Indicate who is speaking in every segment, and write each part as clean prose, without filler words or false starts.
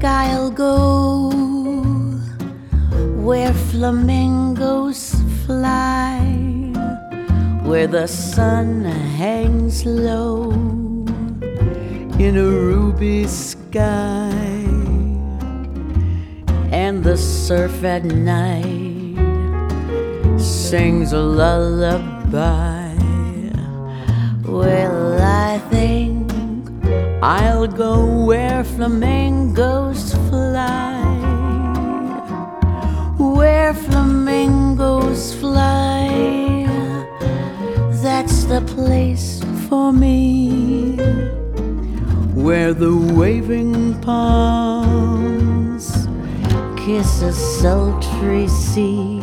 Speaker 1: I'll go where flamingos fly, where the sun hangs low in a ruby sky, and the surf at night sings a lullaby. Well, I think I'll go where flamingos fly, where flamingos fly. That's the place for me, where the waving palms kiss a sultry sea,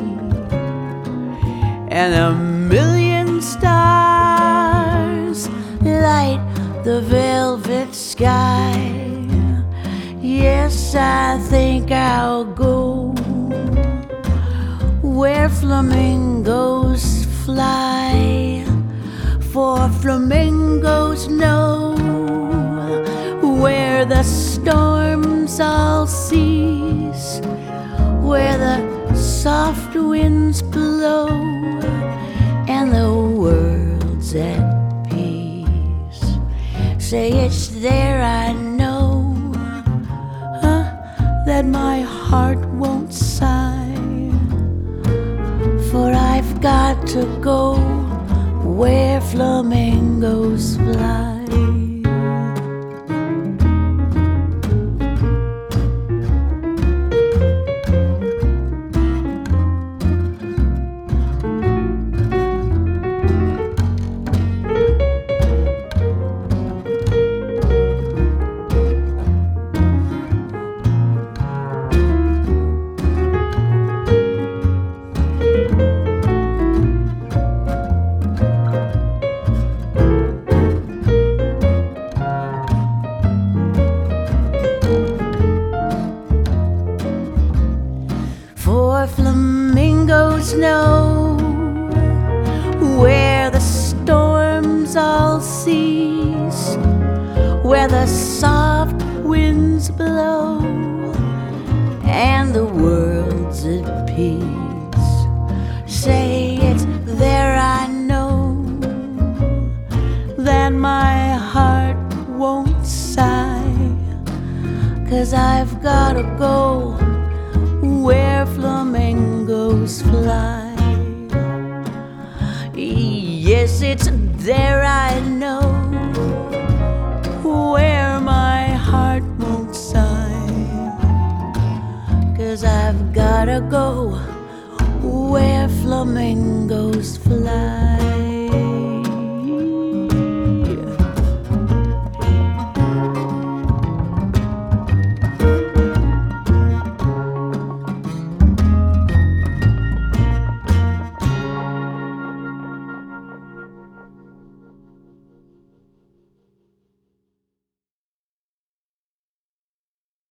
Speaker 1: and a million stars light the velvet sky. Yes, I think I'll go where flamingos fly, for flamingos know where the storms all cease, where the soft winds blow, and the world's at peace. Say it's there, I know, that my heart won't sigh, for I've got to go where flamingos fly. For flamingos know where the storms all cease, where the soft winds blow, and the world's at peace. Say it's there, I know, that my heart won't sigh, 'cause I've gotta go where flamingos fly. Yes, it's there, I know, where my heart won't sigh, 'cause I've gotta go where flamingos